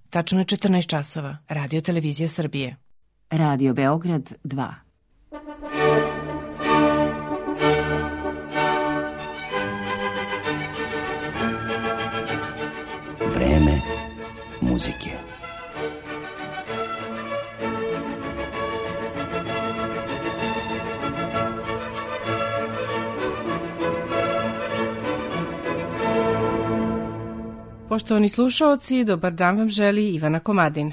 Tačno je 14 časova. Radio Televizija Srbije. Radio Beograd 2. Vreme muzike. Poštovani slušaoci, dobar dan vam želi Ivana Komadina.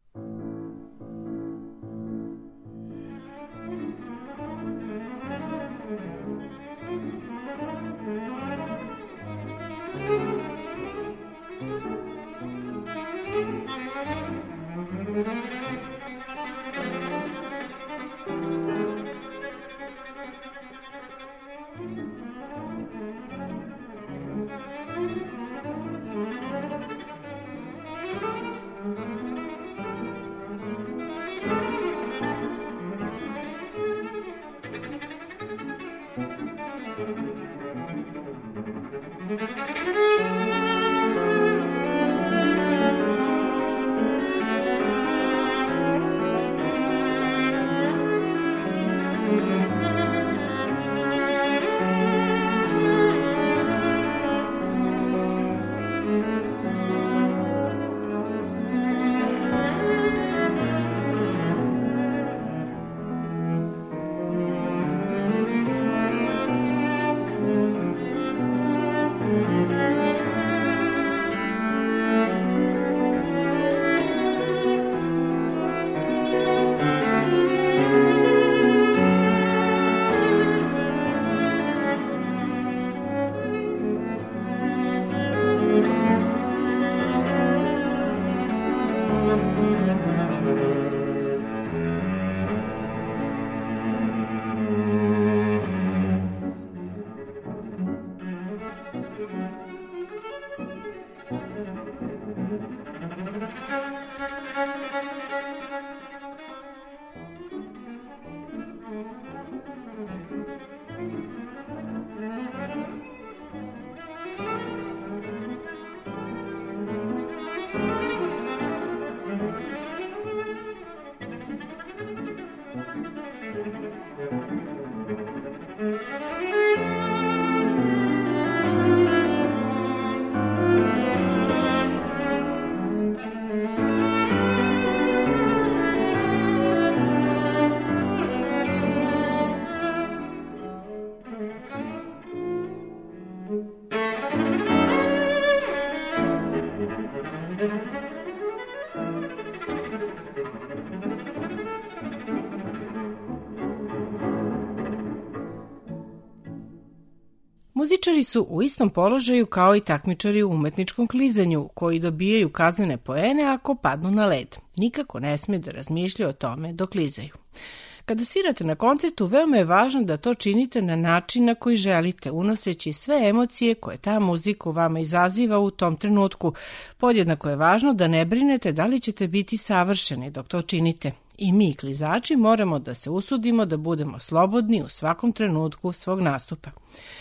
Muzičari su u istom položaju kao i takmičari u umetničkom klizanju, koji dobijaju kaznene poene ako padnu na led. Nikako ne smiju da razmišljaju o tome dok klizaju. Kada svirate na koncertu, veoma je važno da to činite na način na koji želite, unoseći sve emocije koje ta muzika u vama izaziva u tom trenutku. Podjednako je važno da ne brinete da li ćete biti savršeni dok to činite. I mi, klizači, moramo da se usudimo da budemo slobodni u svakom trenutku svog nastupa.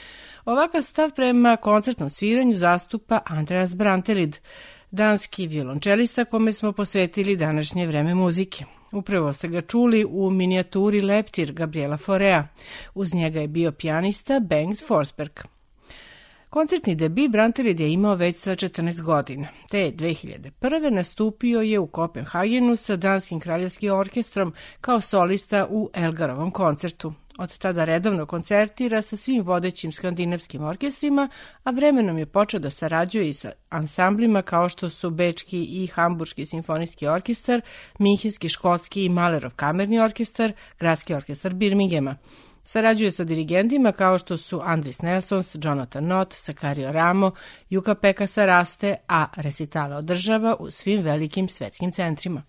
Ovakav stav prema koncertnom sviranju zastupa Andreas Brantelid, danski violončelista kome smo posvetili današnje vreme muzike. Upravo ste ga čuli u minijaturi Leptir Gabriela Faurea. Uz njega je bio pijanista Bengt Forsberg. Koncertni debi Brantelid je imao već sa 14 godina, te 2001. nastupio je u Kopenhagenu sa Danskim kraljevskim orkestrom kao solista u Elgarovom koncertu. Od tada redovno koncertira sa svim vodećim skandinavskim orkestrima, a vremenom je počeo da sarađuje i sa ansamblima kao što su Bečki i Hamburški simfonijski orkestar, Minhenski, Škotski i Mahlerov kamerni orkestar, Gradski orkestar Birmingema. Sarađuje sa dirigentima kao što su Andris Nelsons, Jonathan Nott, Sakario Ramo, Jukka-Pekka Saraste, a resitale održava u svim velikim svetskim centrima.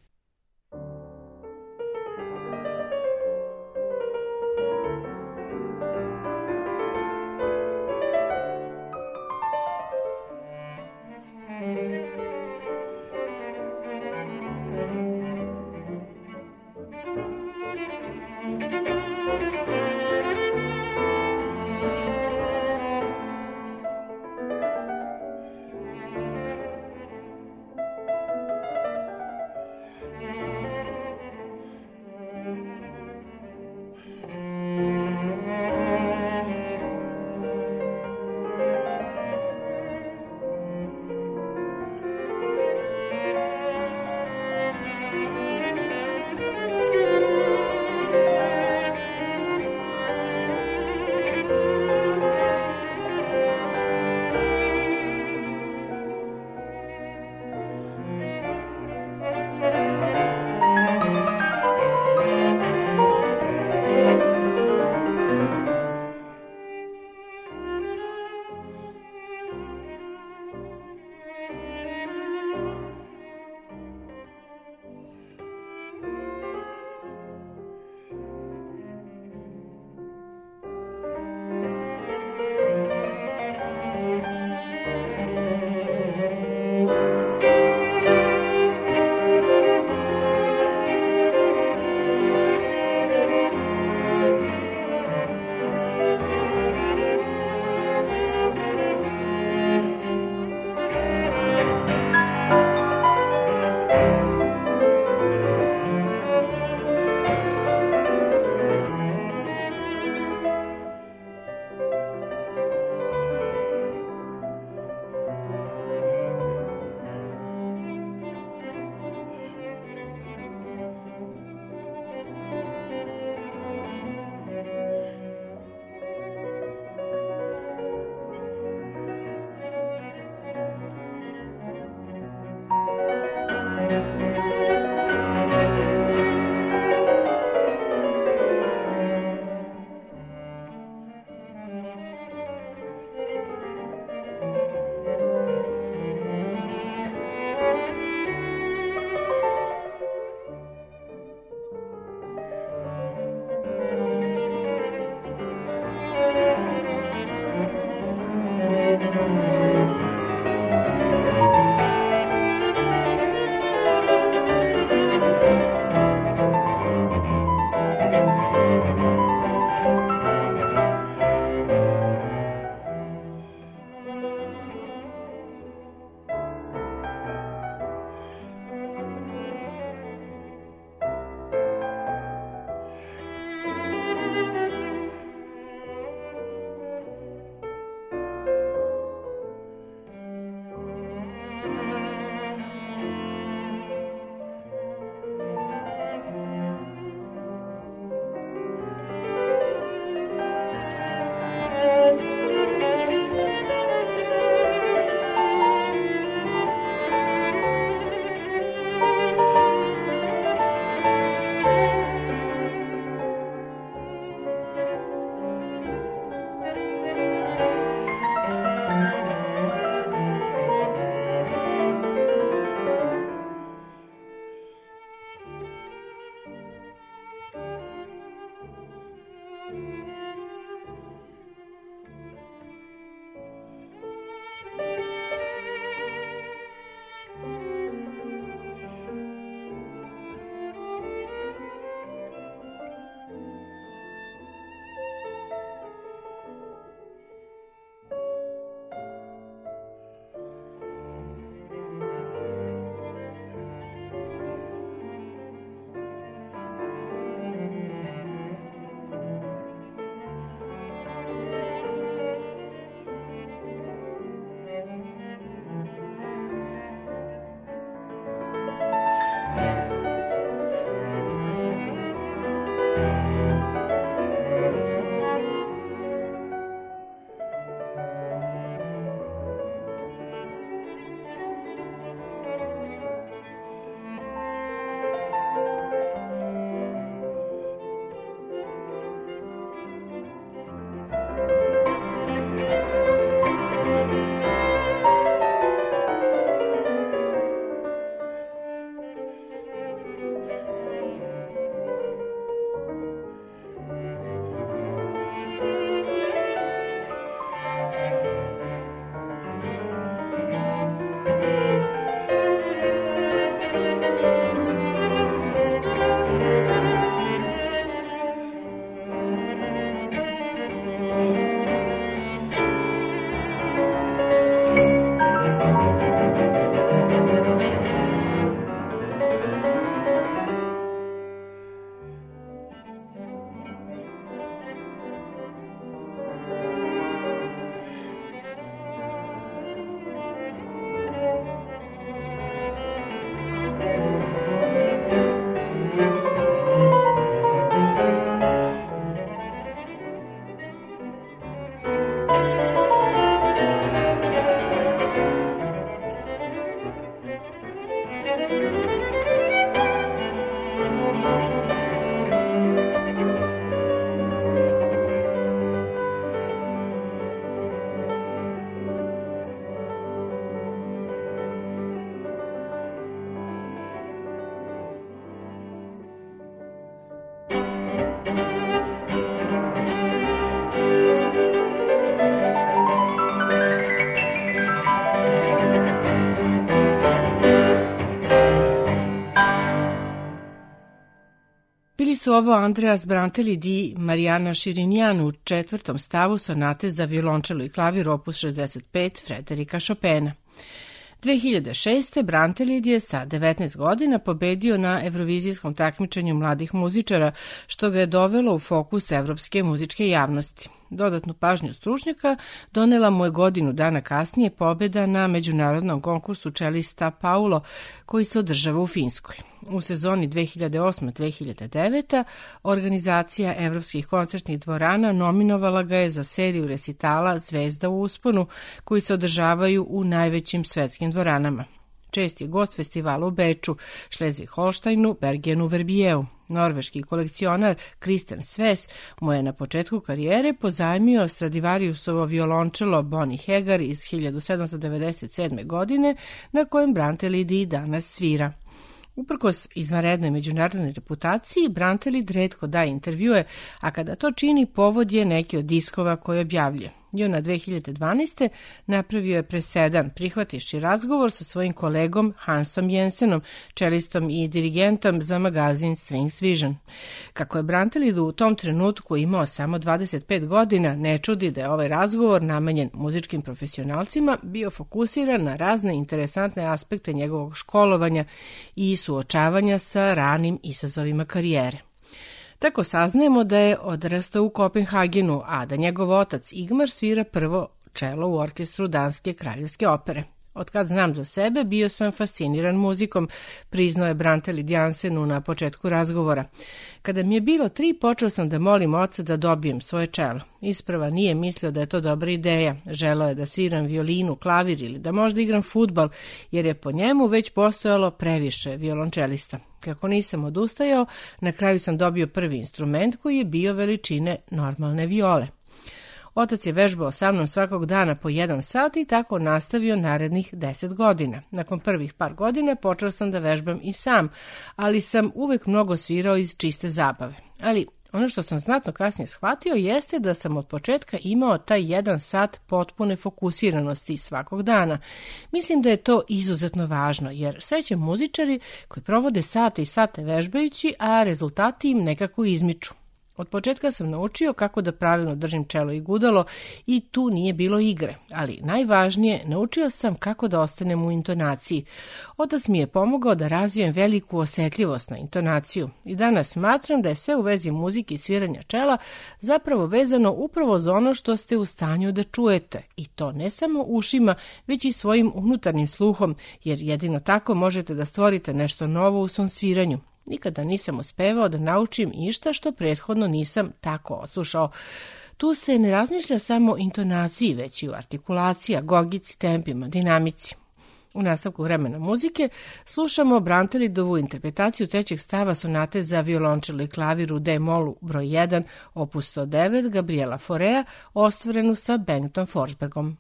su ovo Andreas Brantelid i Mariana Širinjan u četvrtom stavu sonate za violončelo i klavir opus 65 Frederika Chopina. 2006. Brantelid je sa 19 godina pobedio na Evrovizijskom takmičenju mladih muzičara, što ga je dovelo u fokus evropske muzičke javnosti. Dodatnu pažnju stručnjaka donela mu je godinu dana kasnije pobeda na međunarodnom konkursu čelista Paulo, koji se održava u Finskoj. U sezoni 2008-2009. organizacija evropskih koncertnih dvorana nominovala ga je za seriju resitala Zvezda u usponu, koji se održavaju u najvećim svetskim dvoranama. Čest je gost festivala u Beču, Šlezvig-Holštajnu, Bergenu, Verbijeu. Norveški kolekcionar Kristen Sves mu je na početku karijere pozajmio Stradivariusovo violončelo Bonnie Hegar iz 1797. godine, na kojem Brantelid i danas svira. Uprkos izvanrednoj međunarodnoj reputaciji, Brantelid retko daje intervjue, a kada to čini, povod je neki od diskova koje objavljuje. Juna 2012. napravio je presedan, prihvativši razgovor sa svojim kolegom Hansom Jensenom, čelistom i dirigentom za magazin Strings Vision. Kako je Brantelid u tom trenutku imao samo 25 godina, ne čudi da je ovaj razgovor, namenjen muzičkim profesionalcima, bio fokusiran na razne interesantne aspekte njegovog školovanja i suočavanja sa ranim izazovima karijere. Tako saznajemo da je odrastao u Kopenhagenu, a da njegov otac Igmar svira prvo čelo u orkestru Danske kraljevske opere. Od kad znam za sebe, bio sam fasciniran muzikom, priznao je Brantelid Jansenu na početku razgovora. Kada mi je bilo 3, počeo sam da molim oca da dobijem svoje čelo. Isprva nije mislio da je to dobra ideja. Želeo je da sviram violinu, klavir ili da možda igram fudbal, jer je po njemu već postojalo previše violončelista. Kako nisam odustajao, na kraju sam dobio prvi instrument koji je bio veličine normalne viole. Otac je vežbao sa mnom svakog dana po 1 sat i tako nastavio narednih 10 godina. Nakon prvih par godina počeo sam da vežbam i sam, ali sam uvek mnogo svirao iz čiste zabave. Ali ono što sam znatno kasnije shvatio jeste da sam od početka imao taj 1 sat potpune fokusiranosti svakog dana. Mislim da je to izuzetno važno, jer srećem muzičari koji provode sate i sate vežbajući, a rezultati im nekako izmiču. Od početka sam naučio kako da pravilno držim čelo i gudalo i tu nije bilo igre, ali najvažnije, naučio sam kako da ostanem u intonaciji. Otac mi je pomogao da razvijem veliku osetljivost na intonaciju i danas smatram da je sve u vezi muzike i sviranja čela zapravo vezano upravo za ono što ste u stanju da čujete, i to ne samo ušima, već i svojim unutarnjim sluhom, jer jedino tako možete da stvorite nešto novo u svom sviranju. Nikada nisam uspevao da naučim išta što prethodno nisam tako oslušao. Tu se ne razmišlja samo o intonaciji, već i o artikulaciji, agogici, tempima, dinamici. U nastavku vremena muzike slušamo Brantelidovu interpretaciju 3. stava sonate za violončelo i klavir u D-molu broj 1, opus 109, Gabriela Faurea, ostvarenu sa Bengtom Forsbergom.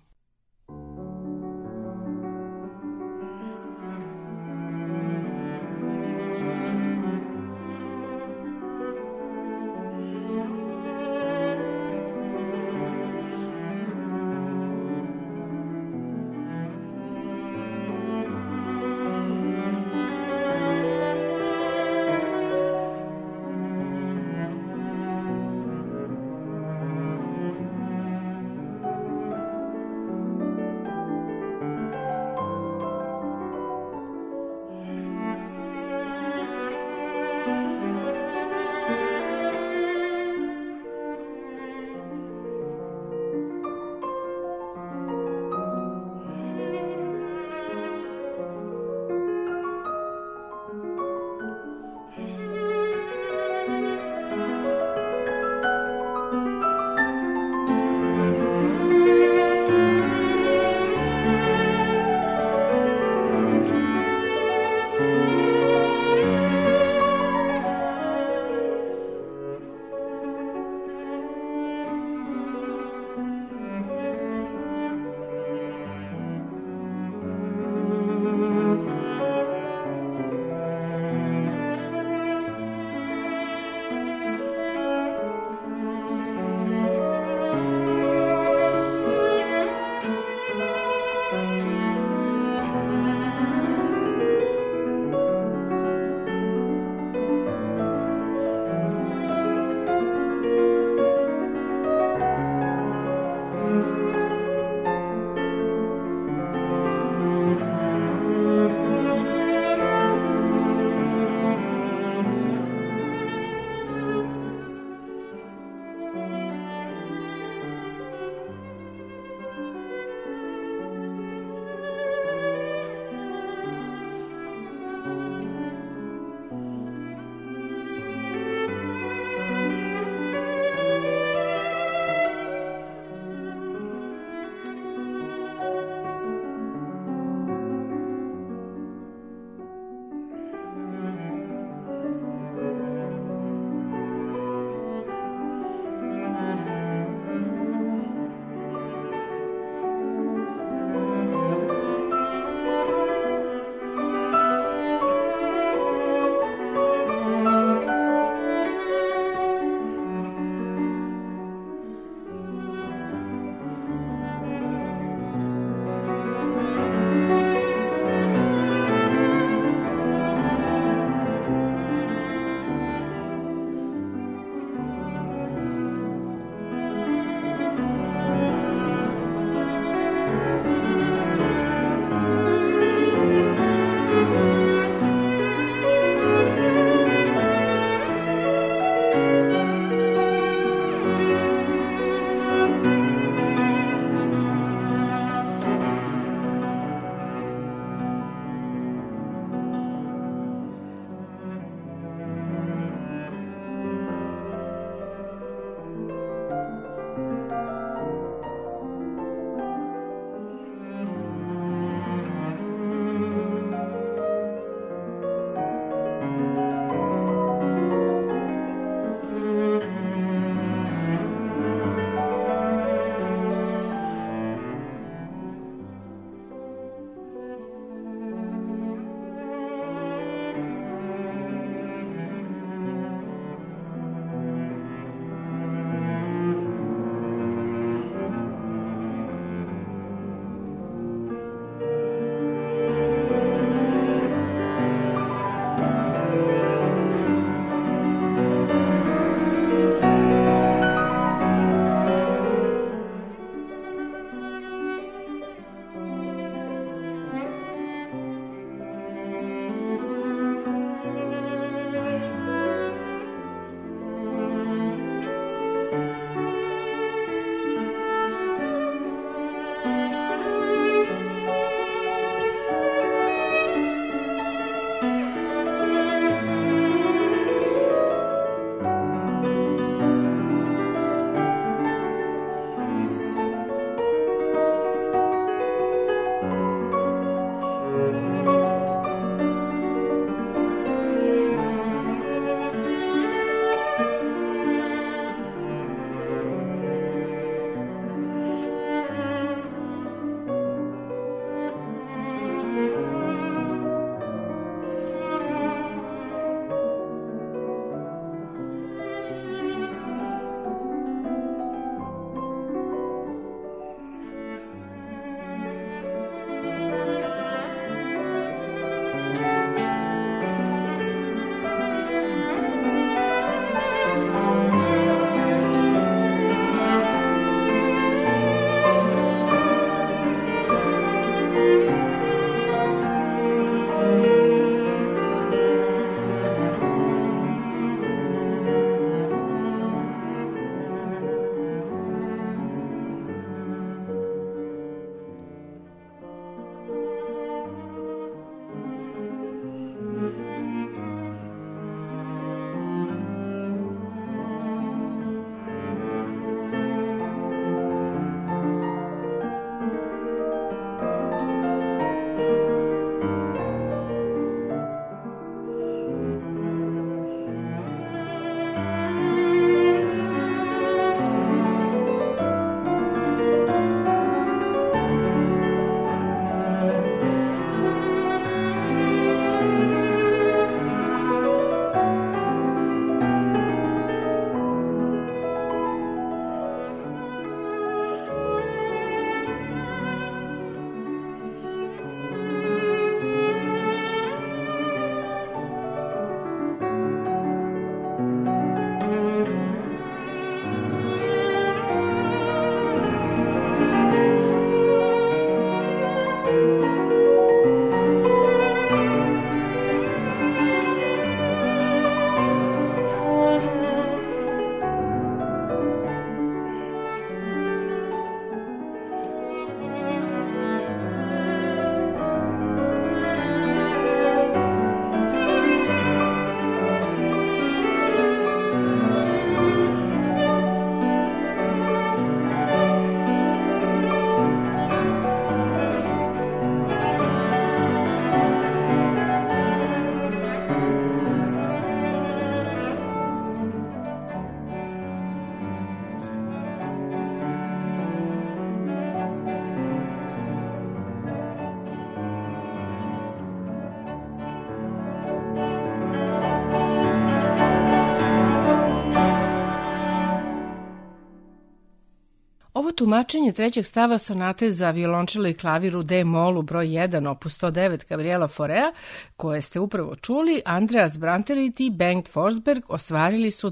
tumačenje trećeg stava sonate za violončelo i klavir u D-molu broj 1 opus 109 Gabriela Faurea, koje ste upravo čuli, Andreas Brantelid i Bengt Forsberg ostvarili su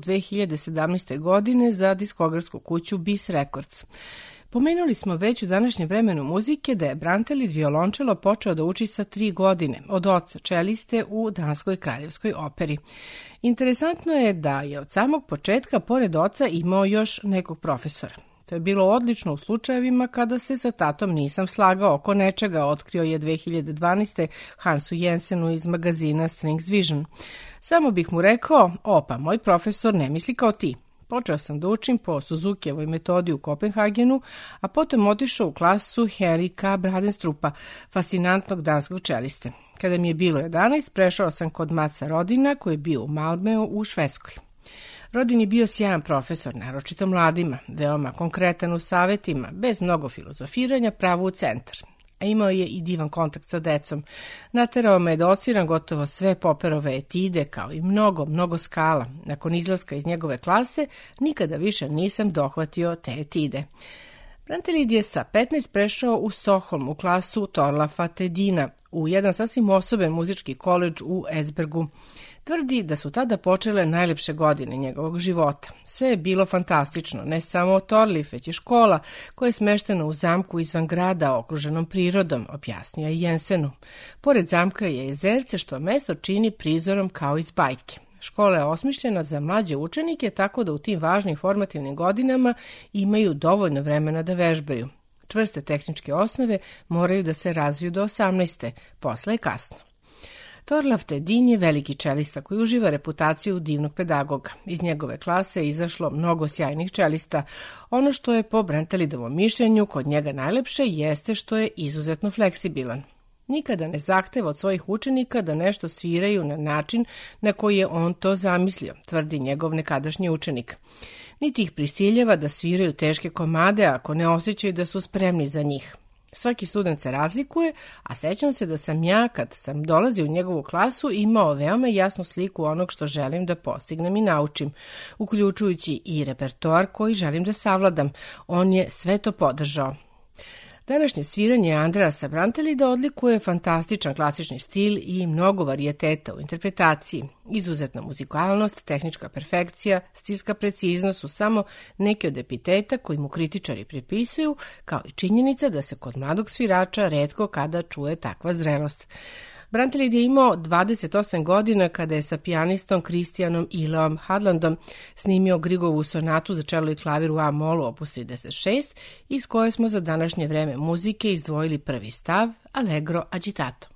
2017. godine za diskografsku kuću BIS Records. Pomenuli smo već u današnjem vremenu muzike da je Brantelid violončelo počeo da uči sa 3 godine, od oca čeliste u Danskoj kraljevskoj operi. Interesantno je da je od samog početka, pored oca, imao još nekog profesora. To je bilo odlično u slučajevima kada se sa tatom nisam slagao oko nečega, otkrio je 2012. Hansu Jensenu iz magazina Strings Vision. Samo bih mu rekao, opa, moj profesor ne misli kao ti. Počeo sam da učim po Suzukijevoj metodi u Kopenhagenu, a potom otišao u klasu Henrika Bradenstrupa, fascinantnog danskog čeliste. Kada mi je bilo 11, prešao sam kod Matsa Rodina, koji je bio u Malmeu u Švedskoj. Rodin je bio sjajan profesor, naročito mladima, veoma konkretan u savetima, bez mnogo filozofiranja, pravo u centar. A imao je i divan kontakt sa decom. Naterao me da odsviram gotovo sve Popperove etide, kao i mnogo skala. Nakon izlaska iz njegove klase, nikada više nisam dohvatio te etide. Brantelid je sa 15 prešao u Stockholm u klasu Torlafa Tedina, u jedan sasvim osoben muzički koledž u Esbergu. Tvrdi da su tada počele najlepše godine njegovog života. Sve je bilo fantastično, ne samo Torlif, već i škola koja je smeštena u zamku izvan grada okruženom prirodom, objasnio je Jensenu. Pored zamka je jezerce što mesto čini prizorom kao iz bajke. Škola je osmišljena za mlađe učenike, tako da u tim važnim formativnim godinama imaju dovoljno vremena da vežbaju. Čvrste tehničke osnove moraju da se razviju do 18. Posle je kasno. Torlaf Tedin je veliki čelista koji uživa reputaciju divnog pedagoga. Iz njegove klase je izašlo mnogo sjajnih čelista. Ono što je po Brantelidovom mišljenju kod njega najlepše jeste što je izuzetno fleksibilan. Nikada ne zahteva od svojih učenika da nešto sviraju na način na koji je on to zamislio, tvrdi njegov nekadašnji učenik. Niti ih prisiljava da sviraju teške komade ako ne osjećaju da su spremni za njih. Svaki student se razlikuje, a sećam se da sam ja, kad sam dolazio u njegovu klasu, imao veoma jasnu sliku onog što želim da postignem i naučim, uključujući i repertoar koji želim da savladam. On je sve to podržao. Današnje sviranje Andreasa Brantelida odlikuje fantastičan klasični stil i mnogo varijeteta u interpretaciji. Izuzetna muzikalnost, tehnička perfekcija, stilska preciznost su samo neke od epiteta koji mu kritičari pripisuju, kao i činjenica da se kod mladog svirača retko kada čuje takva zrelost. Brantelid je imao 28 godina kada je sa pijanistom Kristijanom Ileom Hadlandom snimio Griegovu sonatu za čelo i klavir u A-molu opus 36, iz koje smo za današnje vreme muzike izdvojili prvi stav Allegro agitato.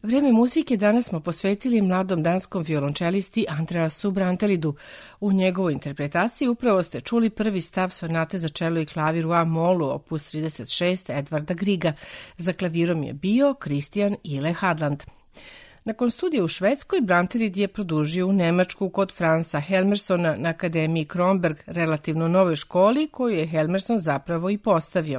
Vreme muzike danas smo posvetili mladom danskom violončelisti Andreasu Brantelidu. U njegovoj interpretaciji upravo ste čuli prvi stav sonate za čelo i klavir u A-molu, opus 36 Edvarda Griga. Za klavirom je bio Christian Ile Hadland. Nakon studija u Švedskoj, Brantelid je produžio u Nemačku kod Franza Helmersona na Akademiji Kronberg, relativno novoj školi koju je Helmerson zapravo i postavio.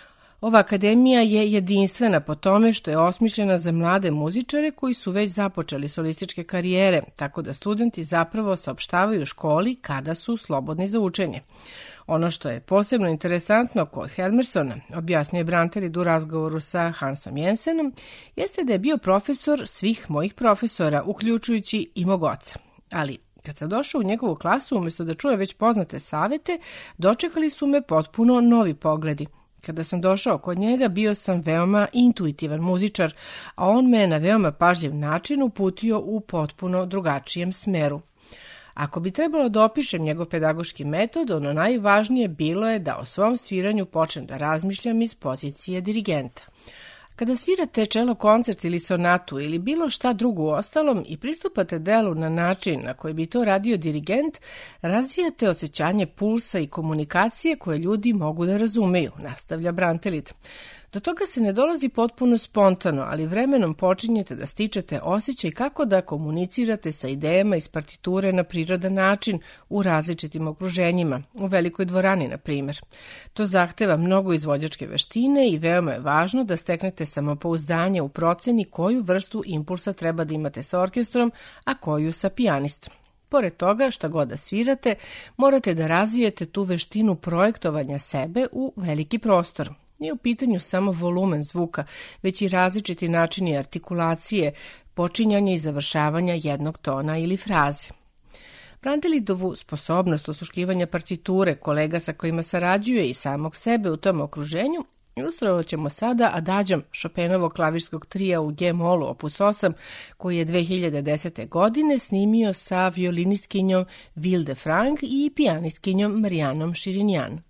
Ova akademija je jedinstvena po tome što je osmišljena za mlade muzičare koji su već započeli solističke karijere, tako da studenti zapravo saopštavaju školi kada su slobodni za učenje. Ono što je posebno interesantno kod Helmersona, objasnio je Brantelid u razgovoru sa Hansom Jensenom, jeste da je bio profesor svih mojih profesora, uključujući i mog oca. Ali kad sam došao u njegovu klasu, umjesto da čuje već poznate savete, dočekali su me potpuno novi pogledi. Kada sam došao kod njega, bio sam veoma intuitivan muzičar, a on me na veoma pažljiv način uputio u potpuno drugačijem smeru. Ako bi trebalo da opišem njegov pedagoški metod, ono najvažnije bilo je da o svom sviranju počnem da razmišljam iz pozicije dirigenta. Kada svirate čelo koncert ili sonatu ili bilo šta drugo u ostalom i pristupate delu na način na koji bi to radio dirigent, razvijate osjećanje pulsa i komunikacije koje ljudi mogu da razumeju, nastavlja Brantelid. Do toga se ne dolazi potpuno spontano, ali vremenom počinjete da stičete osjećaj kako da komunicirate sa idejama iz partiture na prirodan način u različitim okruženjima, u velikoj dvorani, na primjer. To zahteva mnogo izvođačke veštine i veoma je važno da steknete samopouzdanje u proceni koju vrstu impulsa treba da imate sa orkestrom, a koju sa pijanistom. Pored toga, šta god da svirate, morate da razvijete tu veštinu projektovanja sebe u veliki prostor. Nije u pitanju samo volumen zvuka, već i različiti načini artikulacije, počinjanja i završavanja jednog tona ili fraze. Brantelidovu sposobnost osluškivanja partiture, kolega sa kojima sarađuje i samog sebe u tom okruženju, ilustrovat ćemo sada adađom Chopinovog klavirskog trija u G-molu opus 8, koji je 2010. godine snimio sa violinistkinjom Vilde Frank i pijanistkinjom Marijanom Širinjan.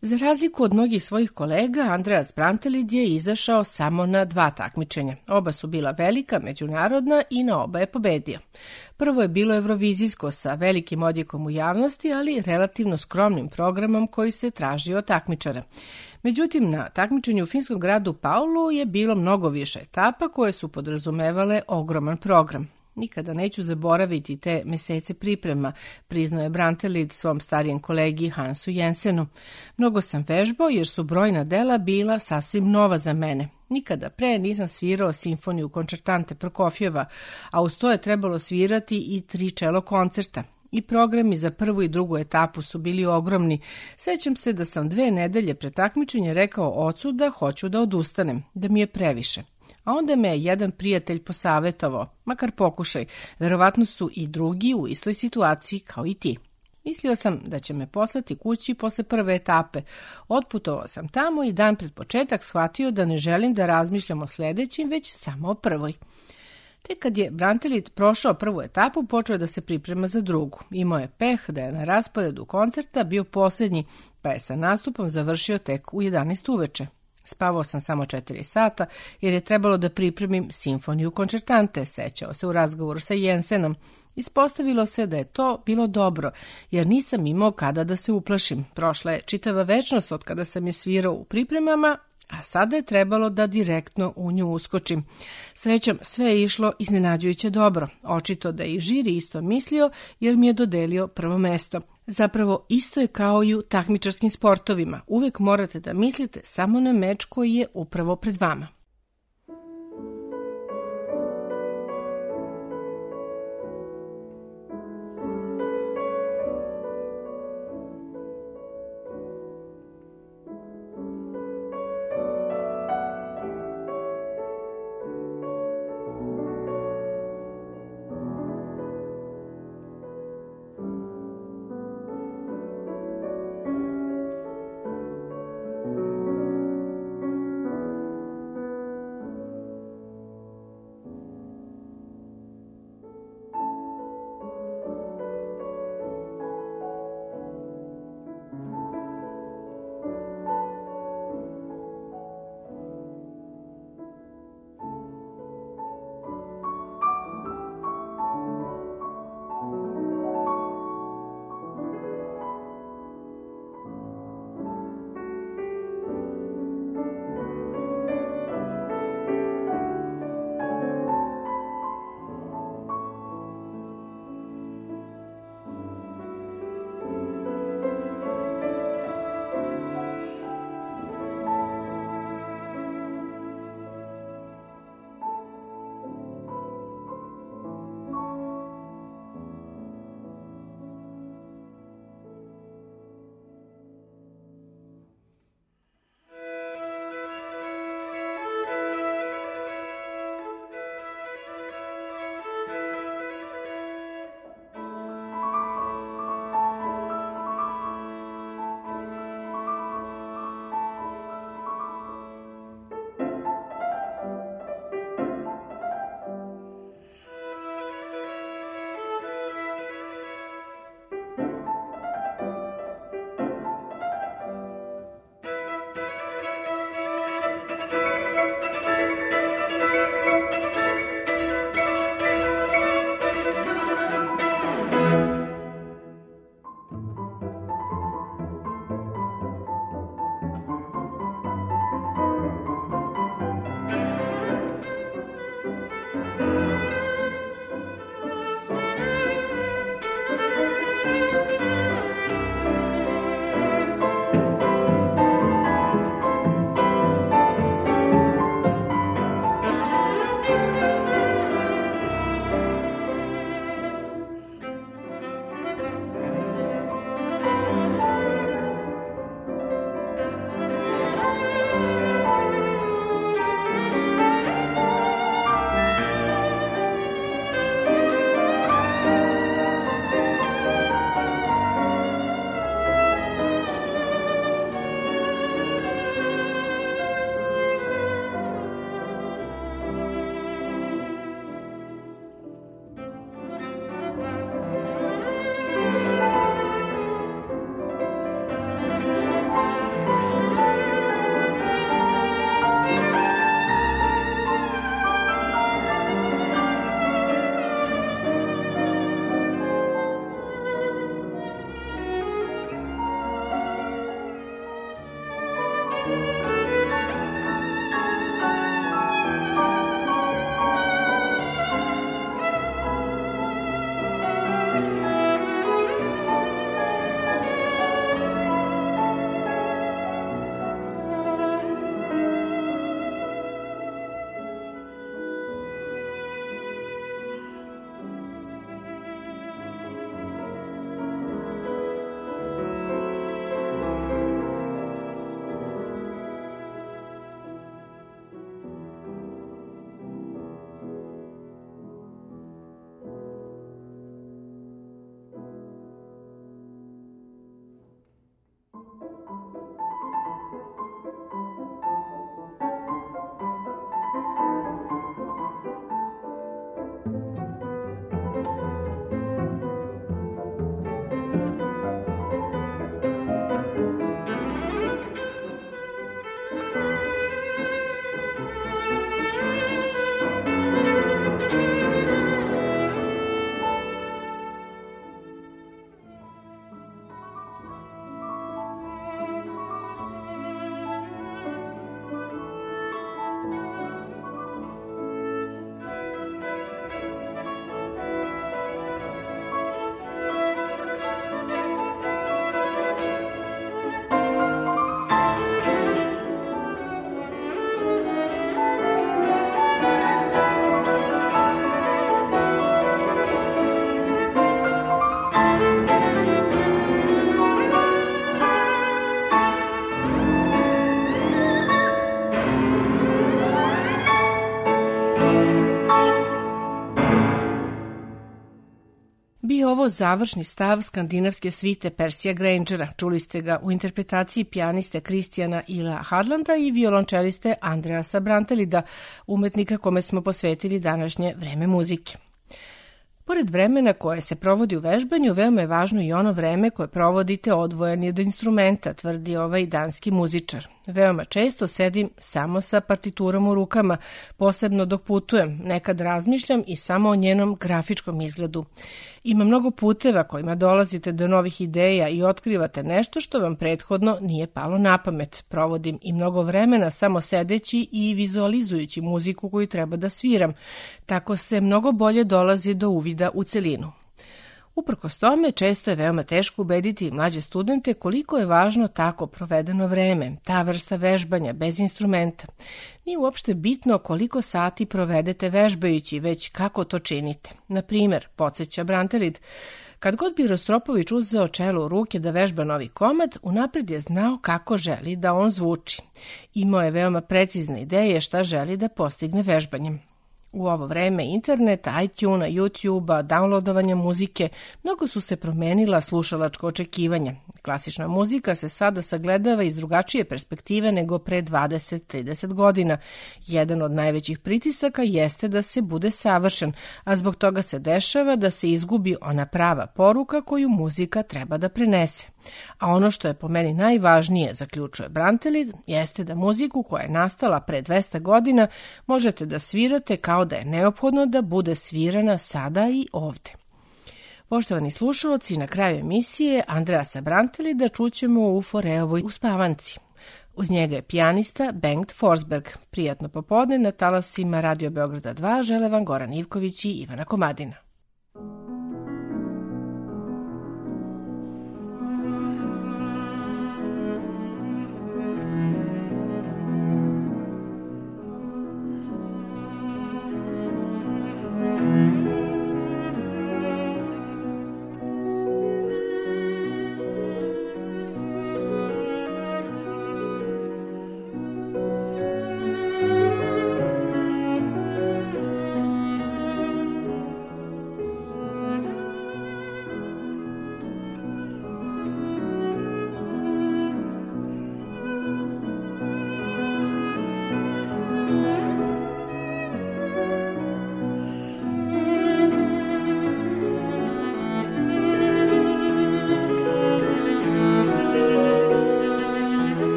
Za razliku od mnogih svojih kolega, Andreas Brantelid je izašao samo na 2 takmičenja. Oba su bila velika, međunarodna i na oba je pobedio. Prvo je bilo evrovizijsko sa velikim odjekom u javnosti, ali relativno skromnim programom koji se tražio od takmičara. Međutim, na takmičenju u finskom gradu Paulu je bilo mnogo više etapa koje su podrazumevale ogroman program. Nikada neću zaboraviti te mesece priprema, priznao je Brantelid svom starijem kolegi Hansu Jensenu. Mnogo sam vežbao jer su brojna dela bila sasvim nova za mene. Nikada pre nisam svirao simfoniju koncertante Prokofjeva, a uz to je trebalo svirati i 3 čelo koncerta. I programi za prvu i drugu etapu su bili ogromni. Sećam se da sam 2 nedelje pred takmičenje rekao ocu da hoću da odustanem, da mi je previše. A onda me je jedan prijatelj posavetovao, makar pokušaj, verovatno su i drugi u istoj situaciji kao i ti. Mislio sam da će me poslati kući posle prve etape. Otputovao sam tamo i dan pred početak shvatio da ne želim da razmišljam o sledećim, već samo o prvoj. Tek kad je Brantelid prošao prvu etapu, počeo da se priprema za drugu. Imao je peh da je na rasporedu koncerta bio posljednji, pa je sa nastupom završio tek u 11 uveče. Spavao sam samo 4 sata jer je trebalo da pripremim simfoniju koncertante, sećao se u razgovoru sa Jensenom. Ispostavilo se da je to bilo dobro, jer nisam imao kada da se uplašim. Prošla je čitava večnost od kada sam je svirao u pripremama, a sada je trebalo da direktno u nju uskočim. Srećom, sve je išlo iznenađujuće dobro. Očito da je i žiri isto mislio, jer mi je dodelio prvo mesto. Zapravo, isto je kao i u takmičarskim sportovima. Uvek morate da mislite samo na meč koji je upravo pred vama. Bio ovo završni stav skandinavske svite Persija Grangera. Čuli ste ga u interpretaciji pijaniste Kristijana Ila Hadlanda i violončeliste Andreasa Brantelida, umetnika kome smo posvetili današnje vreme muzike. Pored vremena koje se provodi u vežbanju, veoma je važno i ono vreme koje provodite odvojeni od instrumenta, tvrdi ovaj danski muzičar. Veoma često sedim samo sa partiturom u rukama, posebno dok putujem, nekad razmišljam i samo o njenom grafičkom izgledu. Ima mnogo puteva kojima dolazite do novih ideja i otkrivate nešto što vam prethodno nije palo na pamet. Provodim i mnogo vremena samo sedeći i vizualizujući muziku koju treba da sviram. Tako se mnogo bolje dolazi do uvida u celinu. Uprkos tome, često je veoma teško ubediti mlađe studente koliko je važno tako provedeno vreme, ta vrsta vežbanja bez instrumenta. Nije uopšte bitno koliko sati provedete vežbajući, već kako to činite. Na primer, podsjeća Brantelid, kad god bi Rostropović uzeo čelo u ruke da vežba novi komad, unapred je znao kako želi da on zvuči. Imao je veoma precizne ideje šta želi da postigne vežbanjem. U ovo vreme interneta, iTuna, YouTubea, downloadovanja muzike, mnogo su se promenila slušalačka očekivanja. Klasična muzika se sada sagledava iz drugačije perspektive nego pre 20-30 godina. Jedan od najvećih pritisaka jeste da se bude savršen, a zbog toga se dešava da se izgubi ona prava poruka koju muzika treba da prenese. A ono što je po meni najvažnije, zaključuje Brantelid, jeste da muziku koja je nastala pre 200 godina možete da svirate kao da je neophodno da bude svirana sada i ovde. Poštovani slušalci, na kraju emisije Andreasa Brantelida čućemo u Foreovoj uspavanci. Uz njega je pijanista Bengt Forsberg. Prijatno popodne na talasima Radio Beograda 2 žele vam Goran Ivković i Ivana Komadina.